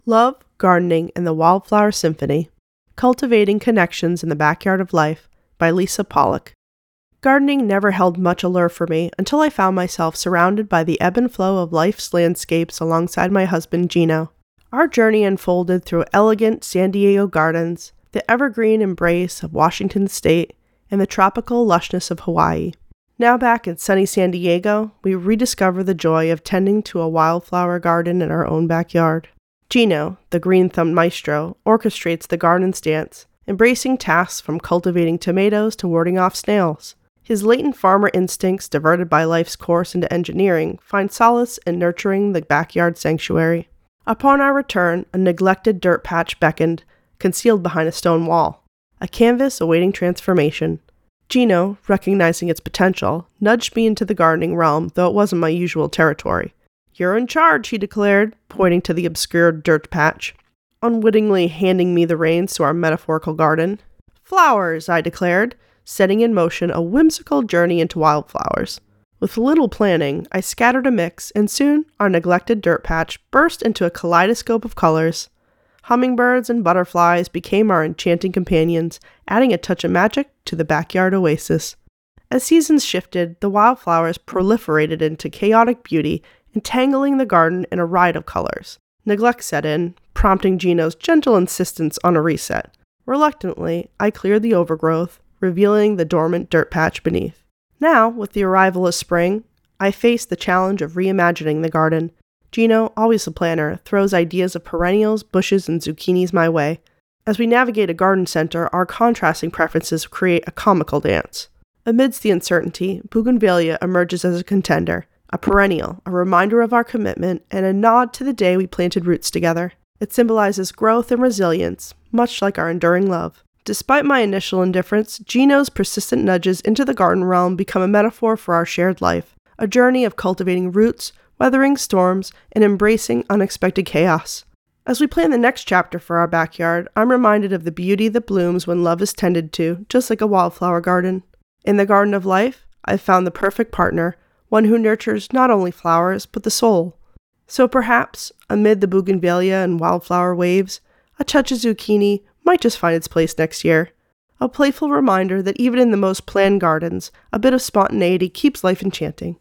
Love, Gardening, and the Wildflower Symphony. Cultivating Connections in the Backyard of Life by Lisa Pollock. Gardening never held much allure for me until I found myself surrounded by the ebb and flow of life's landscapes alongside my husband Gino. Our journey unfolded through elegant San Diego gardens, the evergreen embrace of Washington State, and the tropical lushness of Hawaii. Now back in sunny San Diego, we rediscover the joy of tending to a wildflower garden in our own backyard. Gino, the green-thumbed maestro, orchestrates the garden's dance, embracing tasks from cultivating tomatoes to warding off snails. His latent farmer instincts, diverted by life's course into engineering, find solace in nurturing the backyard sanctuary. Upon our return, a neglected dirt patch beckoned, concealed behind a stone wall, a canvas awaiting transformation. Gino, recognizing its potential, nudged me into the gardening realm, though it wasn't my usual territory. "You're in charge," he declared, pointing to the obscured dirt patch, unwittingly handing me the reins to our metaphorical garden. "Flowers," I declared, setting in motion a whimsical journey into wildflowers. With little planning, I scattered a mix, and soon our neglected dirt patch burst into a kaleidoscope of colors. Hummingbirds and butterflies became our enchanting companions, adding a touch of magic to the backyard oasis. As seasons shifted, the wildflowers proliferated into chaotic beauty, entangling the garden in a riot of colors. Neglect set in, prompting Gino's gentle insistence on a reset. Reluctantly, I cleared the overgrowth, revealing the dormant dirt patch beneath. Now, with the arrival of spring, I face the challenge of reimagining the garden. Gino, always a planner, throws ideas of perennials, bushes, and zucchinis my way. As we navigate a garden center, our contrasting preferences create a comical dance. Amidst the uncertainty, Bougainvillea emerges as a contender. A perennial, a reminder of our commitment, and a nod to the day we planted roots together. It symbolizes growth and resilience, much like our enduring love. Despite my initial indifference, Gino's persistent nudges into the garden realm become a metaphor for our shared life, a journey of cultivating roots, weathering storms, and embracing unexpected chaos. As we plan the next chapter for our backyard, I'm reminded of the beauty that blooms when love is tended to, just like a wildflower garden. In the garden of life, I've found the perfect partner, one who nurtures not only flowers, but the soul. So perhaps, amid the bougainvillea and wildflower waves, a touch of zucchini might just find its place next year. A playful reminder that even in the most planned gardens, a bit of spontaneity keeps life enchanting.